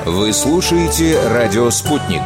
Вы слушаете «Радио Спутник».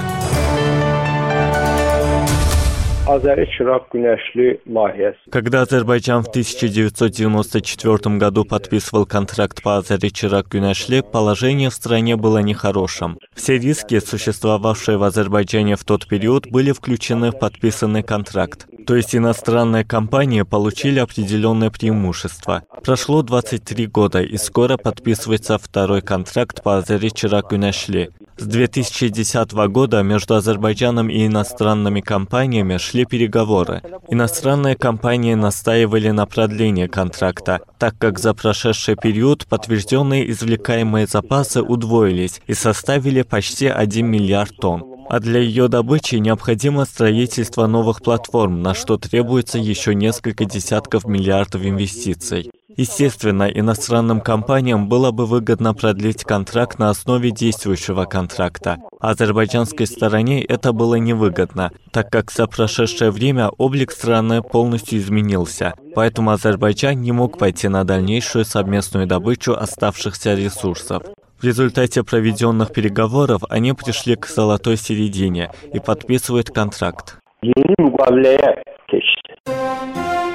Когда Азербайджан в 1994 году подписывал контракт по Азери-Чирак-Гюнешле, положение в стране было нехорошим. Все риски, существовавшие в Азербайджане в тот период, были включены в подписанный контракт. То есть иностранные компании получили определенное преимущество. Прошло 23 года, и скоро подписывается второй контракт по Азери-Чирак-Гюнешле. С 2010 года между Азербайджаном и иностранными компаниями шли переговоры. Иностранные компании настаивали на продлении контракта, так как за прошедший период подтвержденные извлекаемые запасы удвоились и составили почти 1 миллиард тонн. А для ее добычи необходимо строительство новых платформ, на что требуется еще несколько десятков миллиардов инвестиций. Естественно, иностранным компаниям было бы выгодно продлить контракт на основе действующего контракта. Азербайджанской стороне это было невыгодно, так как за прошедшее время облик страны полностью изменился. Поэтому Азербайджан не мог пойти на дальнейшую совместную добычу оставшихся ресурсов. В результате проведенных переговоров они пришли к золотой середине и подписывают контракт.